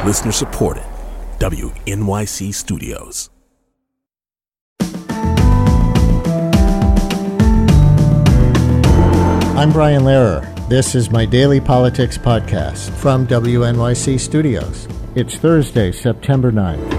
Listener supported. WNYC Studios. I'm Brian Lehrer. This is my daily politics podcast from WNYC Studios. It's Thursday, September 9th.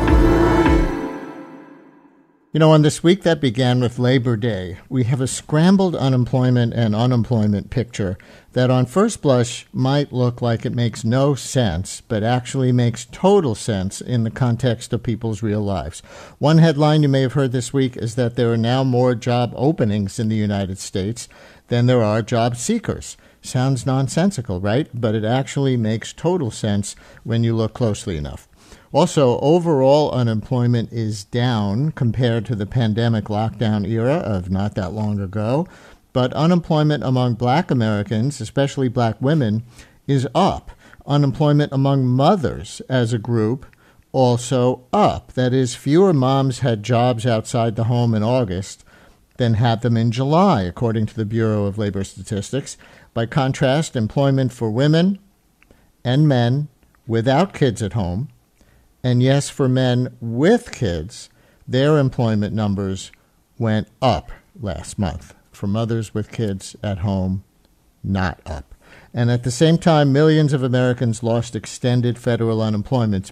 You know, on this week that began with Labor Day, we have a scrambled unemployment and unemployment picture that on first blush might look like it makes no sense, but actually makes total sense in the context of people's real lives. One headline you may have heard this week is that there are now more job openings in the United States than there are job seekers. Sounds nonsensical, right? But it actually makes total sense when you look closely enough. Also, overall unemployment is down compared to the pandemic lockdown era of not that long ago, but unemployment among Black Americans, especially Black women, is up. Unemployment among mothers as a group also up. That is, fewer moms had jobs outside the home in August than had them in July, according to the Bureau of Labor Statistics. By contrast, employment for women and men without kids at home, and yes, for men with kids, their employment numbers went up last month. For mothers with kids at home, not up. And at the same time, millions of Americans lost extended federal unemployment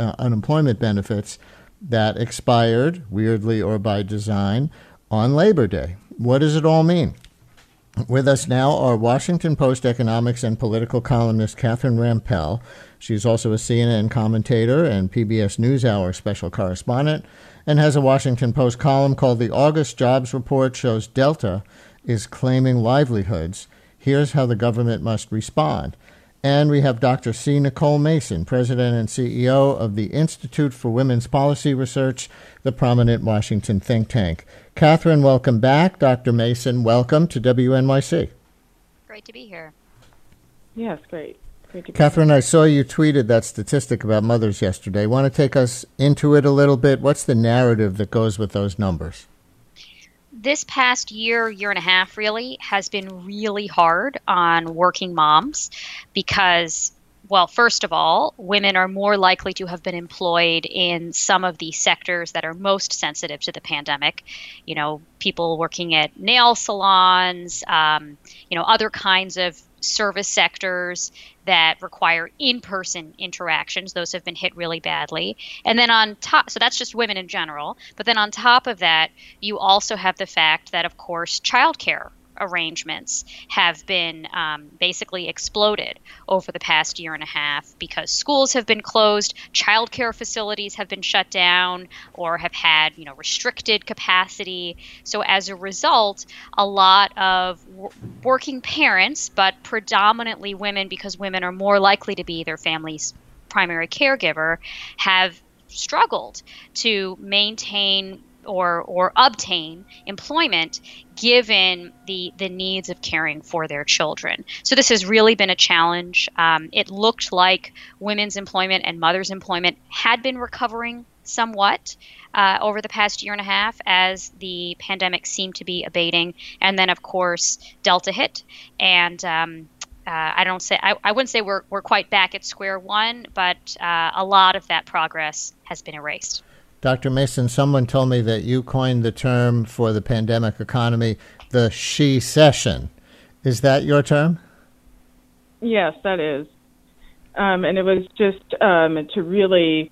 benefits that expired, weirdly or by design, on Labor Day. What does it all mean? With us now are Washington Post economics and political columnist Catherine Rampell. She's also a CNN commentator and PBS NewsHour special correspondent, and has a Washington Post column called The August Jobs Report Shows Delta is Claiming Livelihoods. Here's how the government must respond. And we have Dr. C. Nicole Mason, president and CEO of the Institute for Women's Policy Research, the prominent Washington think tank. Catherine, welcome back. Dr. Mason, welcome to WNYC. Great to be here. Yes, great. Catherine, I saw you tweeted that statistic about mothers yesterday. Want to take us into it a little bit? What's the narrative that goes with those numbers? This past year and a half really has been really hard on working moms because, well, first of all, women are more likely to have been employed in some of the sectors that are most sensitive to the pandemic. You know, people working at nail salons, other kinds of service sectors that require in-person interactions. Those have been hit really badly. And then on top, so that's just women in general. But then on top of that, you also have the fact that, of course, childcare arrangements have been basically exploded over the past year and a half because schools have been closed, childcare facilities have been shut down or have had, restricted capacity. So as a result, a lot of working parents, but predominantly women, because women are more likely to be their family's primary caregiver, have struggled to maintain or obtain employment given the needs of caring for their children. So this has really been a challenge. It looked like women's employment and mothers' employment had been recovering somewhat over the past year and a half as the pandemic seemed to be abating. And then, of course, Delta hit. And I wouldn't say we're quite back at square one, but a lot of that progress has been erased. Dr. Mason, someone told me that you coined the term for the pandemic economy, the she-cession. Is that your term? Yes, that is. And it was just to really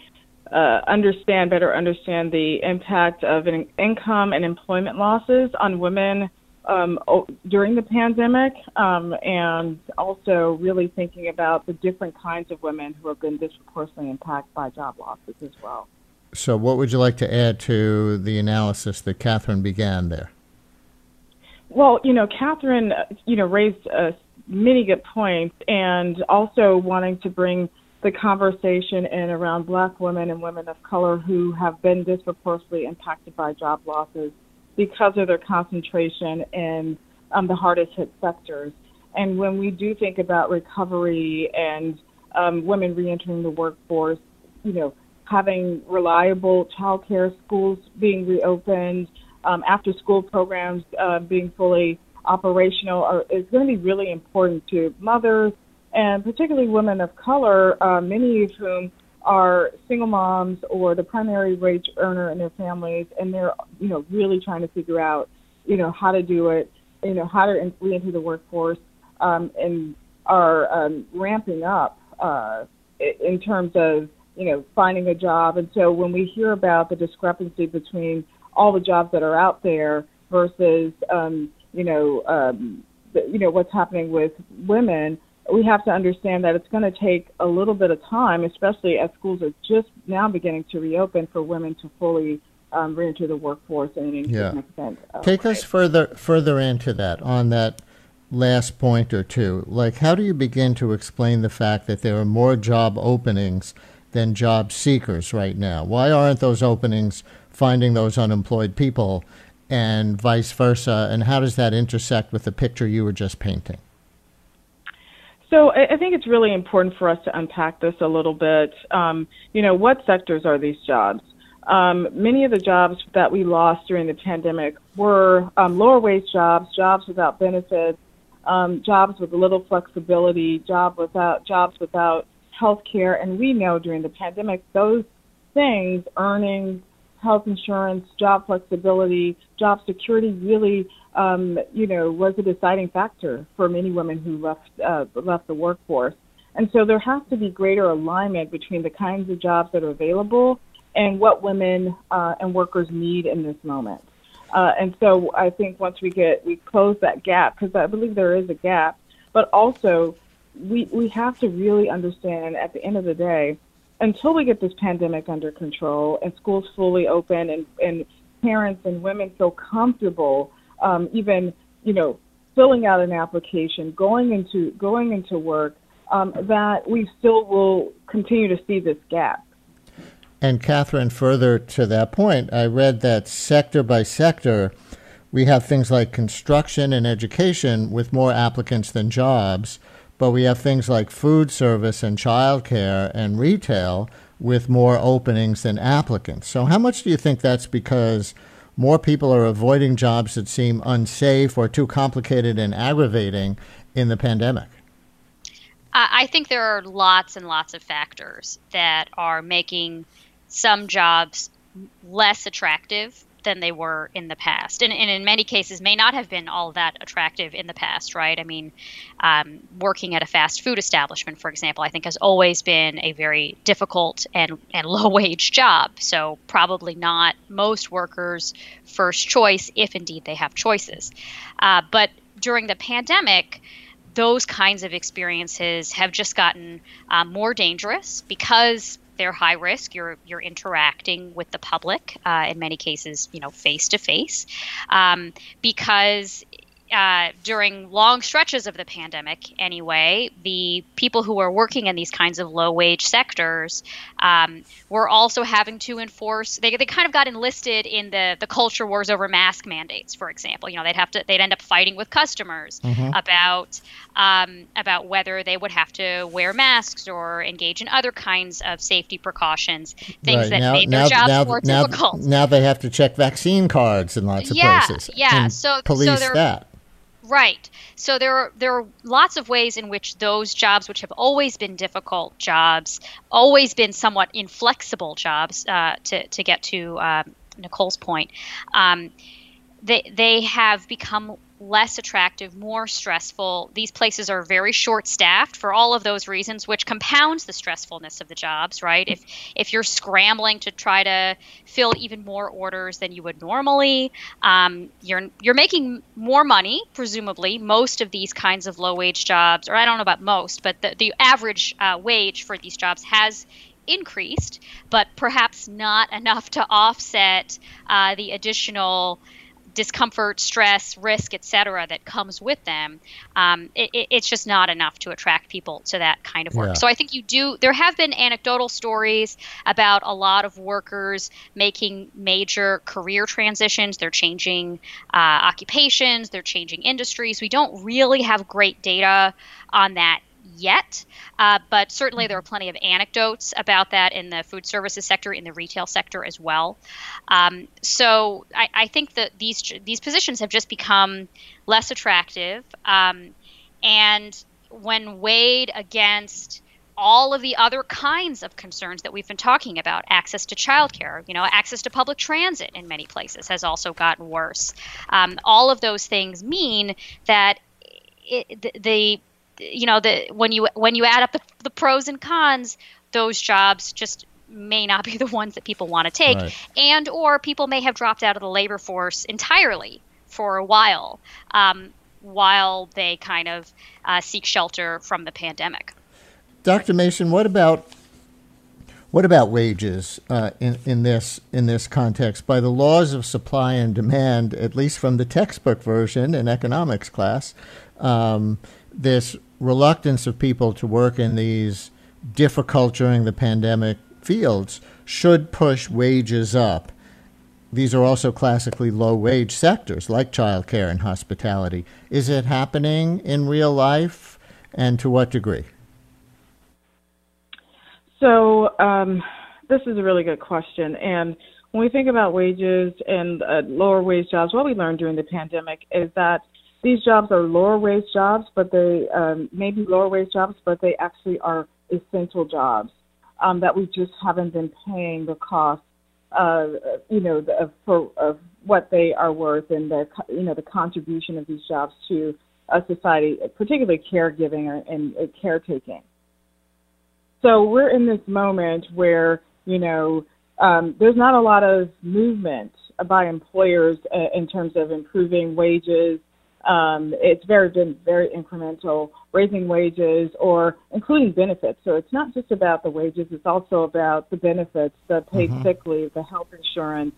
better understand the impact of income and employment losses on women during the pandemic, and also really thinking about the different kinds of women who have been disproportionately impacted by job losses as well. So what would you like to add to the analysis that Catherine began there? Well, Catherine, raised many good points, and also wanting to bring the conversation in around Black women and women of color who have been disproportionately impacted by job losses because of their concentration in the hardest hit sectors. And when we do think about recovery and women reentering the workforce, having reliable child care, schools being reopened, after school programs being fully operational is going to be really important to mothers, and particularly women of color, many of whom are single moms or the primary wage earner in their families, and they're, really trying to figure out, how to do it, how to re-enter the workforce, and are ramping up in terms of, finding a job. And so when we hear about the discrepancy between all the jobs that are out there versus, what's happening with women, we have to understand that it's going to take a little bit of time, especially as schools are just now beginning to reopen, for women to fully re-enter the workforce in an significant Take way. us further into that, on that last point or two. Like, how do you begin to explain the fact that there are more job openings than job seekers right now? Why aren't those openings finding those unemployed people, and vice versa? And how does that intersect with the picture you were just painting? So I think it's really important for us to unpack this a little bit. What sectors are these jobs? Many of the jobs that we lost during the pandemic were lower wage jobs, jobs without benefits, jobs with little flexibility, jobs without health care. And we know during the pandemic, those things, earnings, health insurance, job flexibility, job security, really, was a deciding factor for many women who left the workforce. And so there has to be greater alignment between the kinds of jobs that are available and what women and workers need in this moment. And so I think once we close that gap, because I believe there is a gap, but also we have to really understand, at the end of the day, until we get this pandemic under control and schools fully open and parents and women feel comfortable even, filling out an application, going into work, that we still will continue to see this gap. And Catherine, further to that point, I read that sector by sector, we have things like construction and education with more applicants than jobs, but we have things like food service and childcare and retail with more openings than applicants. So how much do you think that's because more people are avoiding jobs that seem unsafe or too complicated and aggravating in the pandemic? I think there are lots and lots of factors that are making some jobs less attractive than they were in the past, and in many cases may not have been all that attractive in the past, right? I mean, working at a fast food establishment, for example, I think has always been a very difficult and low-wage job, so probably not most workers' first choice, if indeed they have choices. But during the pandemic, those kinds of experiences have just gotten more dangerous because they're high risk. You're interacting with the public, in many cases, face to face, because during long stretches of the pandemic, anyway, the people who were working in these kinds of low wage sectors were also having to enforce. They kind of got enlisted in the culture wars over mask mandates, for example. They'd end up fighting with customers about whether they would have to wear masks or engage in other kinds of safety precautions, things that made their jobs more difficult. Now they have to check vaccine cards in lots of places. Yeah, and police that. Right. So there are lots of ways in which those jobs, which have always been difficult jobs, always been somewhat inflexible jobs, to get to Nicole's point, they have become less attractive, more stressful. These places are very short-staffed for all of those reasons, which compounds the stressfulness of the jobs, right? If you're scrambling to try to fill even more orders than you would normally, you're making more money, presumably. Most of these kinds of low-wage jobs, or I don't know about most, but the average wage for these jobs has increased, but perhaps not enough to offset the additional discomfort, stress, risk, etc., that comes with them. It's just not enough to attract people to that kind of work. Yeah. So I think there have been anecdotal stories about a lot of workers making major career transitions. They're changing occupations, they're changing industries. We don't really have great data on that yet, but certainly there are plenty of anecdotes about that in the food services sector, in the retail sector as well. So I think that these positions have just become less attractive, and when weighed against all of the other kinds of concerns that we've been talking about, access to childcare, access to public transit in many places has also gotten worse. All of those things mean that when you add up the pros and cons, those jobs just may not be the ones that people want to take, Right. and or people may have dropped out of the labor force entirely for a while they kind of seek shelter from the pandemic. Dr. Mason, what about wages in this context? By the laws of supply and demand, at least from the textbook version in economics class, this reluctance of people to work in these difficult during the pandemic fields should push wages up. These are also classically low-wage sectors like childcare and hospitality. Is it happening in real life, and to what degree? So this is a really good question. And when we think about wages and lower wage jobs, what we learned during the pandemic is that these jobs are lower wage jobs, but they may be lower wage jobs, but they actually are essential jobs that we just haven't been paying the cost, of what they are worth and the contribution of these jobs to a society, particularly caregiving and caretaking. So we're in this moment where, there's not a lot of movement by employers in terms of improving wages. It's been very incremental, raising wages or including benefits. So it's not just about the wages, it's also about the benefits, the paid sick leave, the health insurance,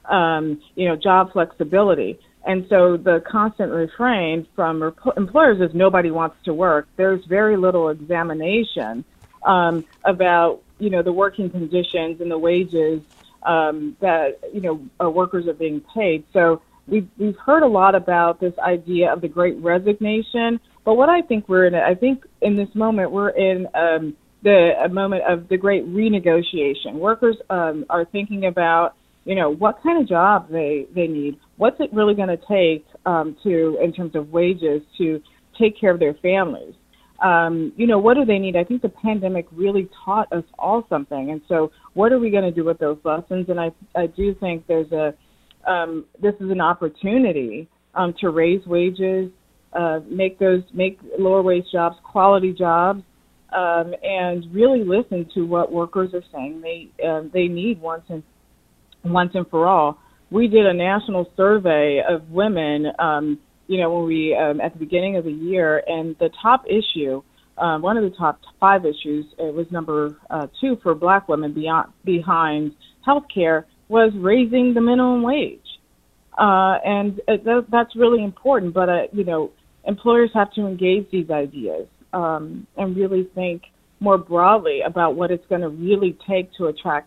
job flexibility. And so the constant refrain from employers is nobody wants to work. There's very little examination about, the working conditions and the wages that, workers are being paid. So we've heard a lot about this idea of the Great Resignation, but what I think in this moment we're in a moment of the Great Renegotiation. Workers are thinking about, what kind of job they need. What's it really going to take in terms of wages to take care of their families? What do they need? I think the pandemic really taught us all something. And so what are we going to do with those lessons? And I do think this is an opportunity to raise wages, make lower wage jobs quality jobs, and really listen to what workers are saying they need once and for all. We did a national survey of women, when we at the beginning of the year, and the top issue, one of the top 5 issues, it was number 2 for Black women behind healthcare, was raising the minimum wage. And that's really important, but, employers have to engage these ideas and really think more broadly about what it's going to really take to attract,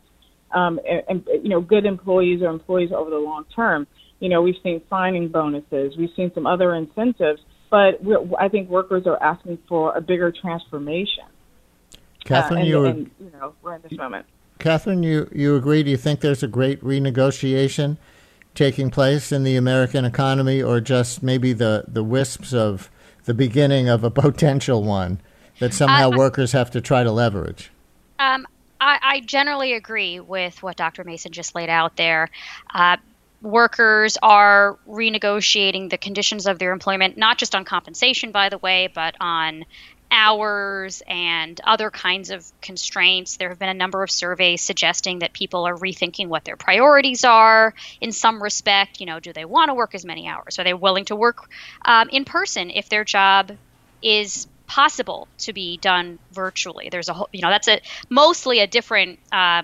good employees or employees over the long term. We've seen signing bonuses, we've seen some other incentives, but I think workers are asking for a bigger transformation. Catherine, we're in this moment. Catherine, you agree? Do you think there's a great renegotiation taking place in the American economy, or just maybe the wisps of the beginning of a potential one that somehow workers have to try to leverage? I generally agree with what Dr. Mason just laid out there. Workers are renegotiating the conditions of their employment, not just on compensation, by the way, but on hours and other kinds of constraints. There have been a number of surveys suggesting that people are rethinking what their priorities are in some respect. Do they want to work as many hours? Are they willing to work in person if their job is possible to be done virtually? There's a whole, that's mostly a different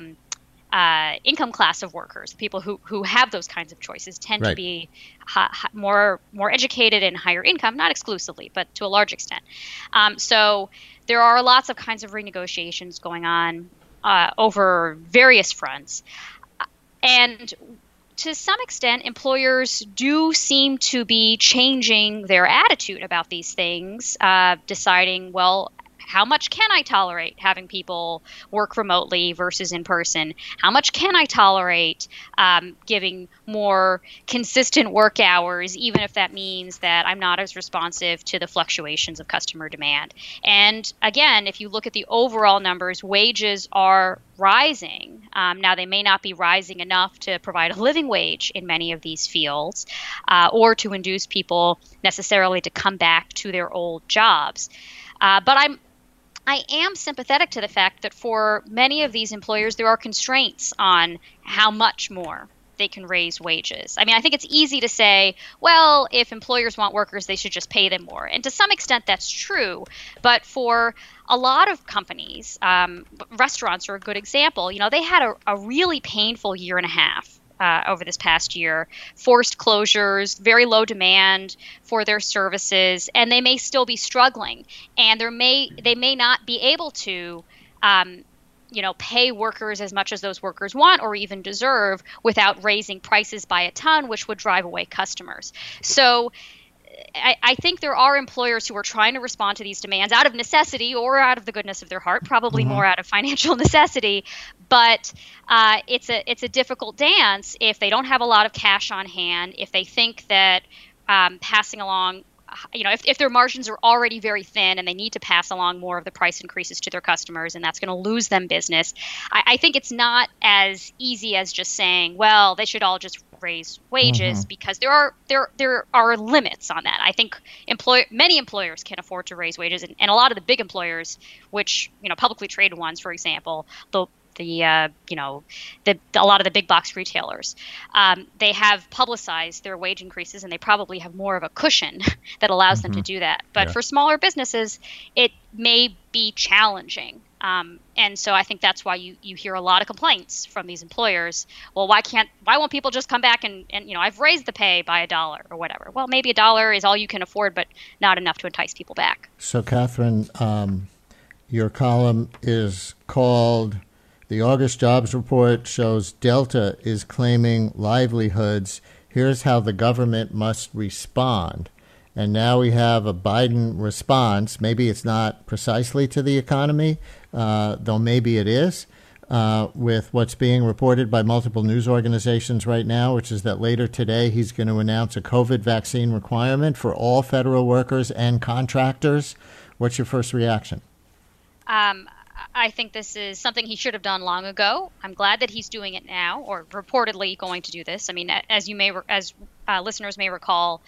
income class of workers. People who have those kinds of choices tend to be more educated and higher income, not exclusively, but to a large extent. So there are lots of kinds of renegotiations going on over various fronts. And to some extent, employers do seem to be changing their attitude about these things, deciding, well, How much can I tolerate having people work remotely versus in person? How much can I tolerate giving more consistent work hours, even if that means that I'm not as responsive to the fluctuations of customer demand? And again, if you look at the overall numbers, wages are rising. Now, they may not be rising enough to provide a living wage in many of these fields or to induce people necessarily to come back to their old jobs. But I am sympathetic to the fact that for many of these employers, there are constraints on how much more they can raise wages. I mean, I think it's easy to say, well, if employers want workers, they should just pay them more. And to some extent, that's true. But for a lot of companies, restaurants are a good example. They had a really painful year and a half. Over this past year, forced closures, very low demand for their services, and they may still be struggling. And they may not be able to, pay workers as much as those workers want or even deserve without raising prices by a ton, which would drive away customers. So I think there are employers who are trying to respond to these demands out of necessity or out of the goodness of their heart, probably more out of financial necessity. But it's a difficult dance if they don't have a lot of cash on hand, if they think that passing along, if their margins are already very thin and they need to pass along more of the price increases to their customers, and that's going to lose them business. I think it's not as easy as just saying, well, they should all just raise wages, because there are limits on that. I think many employers can afford to raise wages, and a lot of the big employers, which publicly traded ones, for example, a lot of the big box retailers, they have publicized their wage increases, and they probably have more of a cushion that allows them to do that. But for smaller businesses, it may be challenging. And so I think that's why you hear a lot of complaints from these employers. Well, why won't people just come back and I've raised the pay by $1 or whatever. Well, maybe $1 is all you can afford, but not enough to entice people back. So, Catherine, your column is called "The August Jobs Report Shows Delta is Claiming Livelihoods. Here's How the Government Must Respond." And now we have a Biden response. Maybe it's not precisely to the economy, though maybe it is, with what's being reported by multiple news organizations right now, which is that later today he's going to announce a COVID vaccine requirement for all federal workers and contractors. What's your first reaction? I think this is something he should have done long ago. I'm glad that he's doing it now, or reportedly going to do this. I mean, as listeners may recall,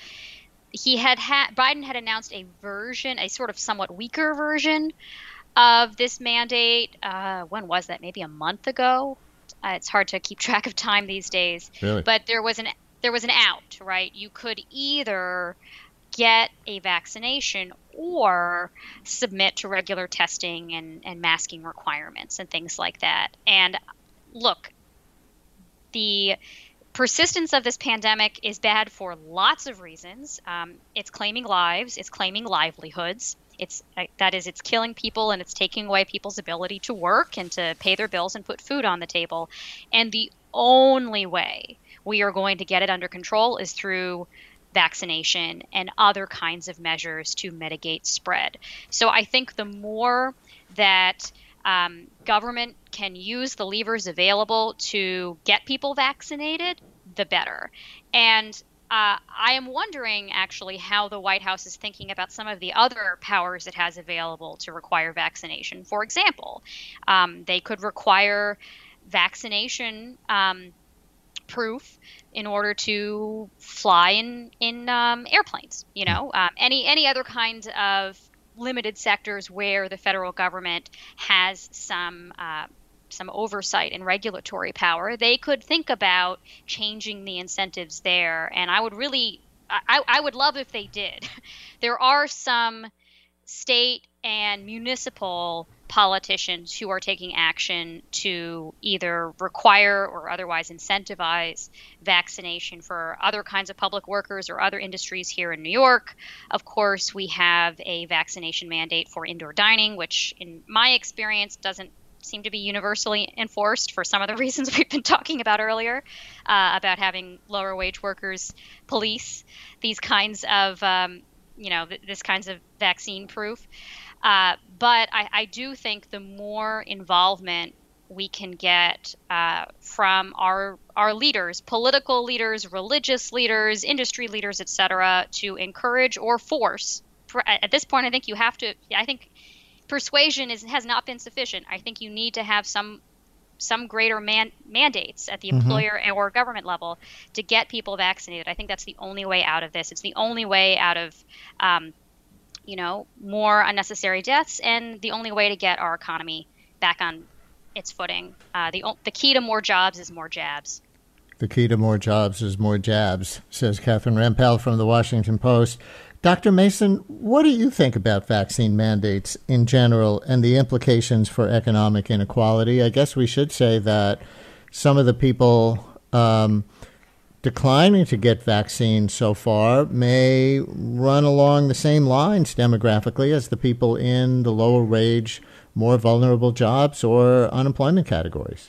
Biden had announced a sort of somewhat weaker version of this mandate. When was that? Maybe a month ago. It's hard to keep track of time these days. Really? But there was an out, right? You could either get a vaccination or submit to regular testing and masking requirements and things like that. And look, the persistence of this pandemic is bad for lots of reasons. It's claiming lives, it's claiming livelihoods. It's killing people, and it's taking away people's ability to work and to pay their bills and put food on the table. And the only way we are going to get it under control is through vaccination and other kinds of measures to mitigate spread. So I think the more that government can use the levers available to get people vaccinated, the better. And I am wondering, actually, how the White House is thinking about some of the other powers it has available to require vaccination. For example, they could require vaccination proof in order to fly in airplanes. Any other kinds of limited sectors where the federal government has some oversight and regulatory power, they could think about changing the incentives there. And I would love if they did. There are some state and municipal politicians who are taking action to either require or otherwise incentivize vaccination for other kinds of public workers or other industries here in New York. Of course, we have a vaccination mandate for indoor dining, which in my experience doesn't seem to be universally enforced for some of the reasons we've been talking about earlier, about having lower wage workers police these kinds of, this kinds of vaccine proof. But I do think the more involvement we can get from our leaders, political leaders, religious leaders, industry leaders, et cetera, to encourage or force. At this point, I think you have to. I think persuasion has not been sufficient. I think you need to have some greater mandates at the employer or government level to get people vaccinated. I think that's the only way out of this. It's the only way out of more unnecessary deaths, and the only way to get our economy back on its footing. The key to more jobs is more jabs. The key to more jobs is more jabs, says Catherine Rampell from the Washington Post. Dr. Mason, what do you think about vaccine mandates in general and the implications for economic inequality? I guess we should say that some of the people declining to get vaccines so far may run along the same lines demographically as the people in the lower wage, more vulnerable jobs or unemployment categories.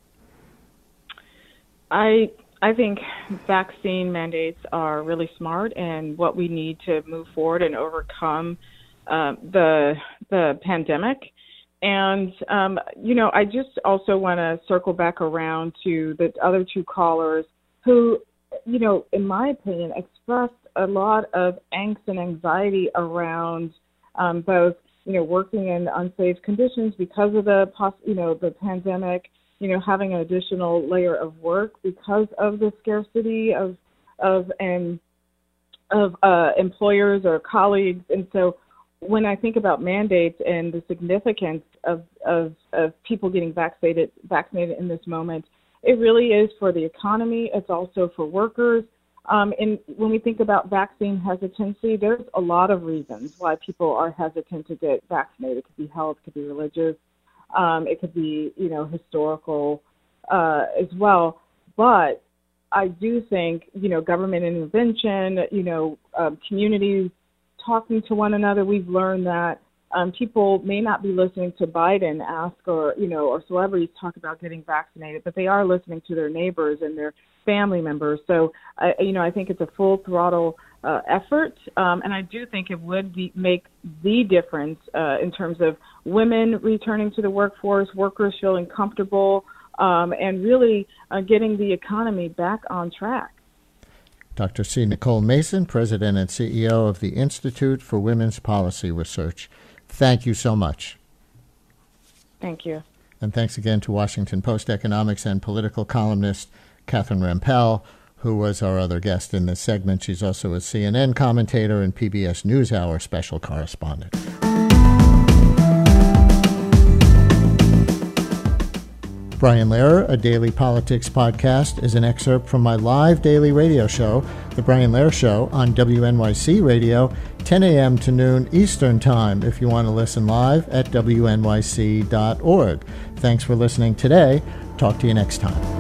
I think vaccine mandates are really smart and what we need to move forward and overcome the pandemic. And, I just also want to circle back around to the other two callers who, in my opinion, expressed a lot of angst and anxiety around both, working in unsafe conditions because of the pandemic, having an additional layer of work because of the scarcity of employers or colleagues. And so when I think about mandates and the significance of people getting vaccinated in this moment, it really is for the economy. It's also for workers. And when we think about vaccine hesitancy, there's a lot of reasons why people are hesitant to get vaccinated. It could be health, it could be religious. It could be, historical as well. But I do think, government intervention, communities talking to one another, we've learned that people may not be listening to Biden ask or celebrities talk about getting vaccinated, but they are listening to their neighbors and their family members. So, I think it's a full throttle effort, and I do think it would make the difference in terms of women returning to the workforce, workers feeling comfortable, and really getting the economy back on track. Dr. C. Nicole Mason, President and CEO of the Institute for Women's Policy Research. Thank you so much. Thank you. And thanks again to Washington Post economics and political columnist Catherine Rampell, who was our other guest in this segment. She's also a CNN commentator and PBS NewsHour special correspondent. Brian Lehrer, a daily politics podcast, is an excerpt from my live daily radio show, The Brian Lehrer Show, on WNYC Radio, 10 a.m. to noon Eastern Time, if you want to listen live at wnyc.org. Thanks for listening today. Talk to you next time.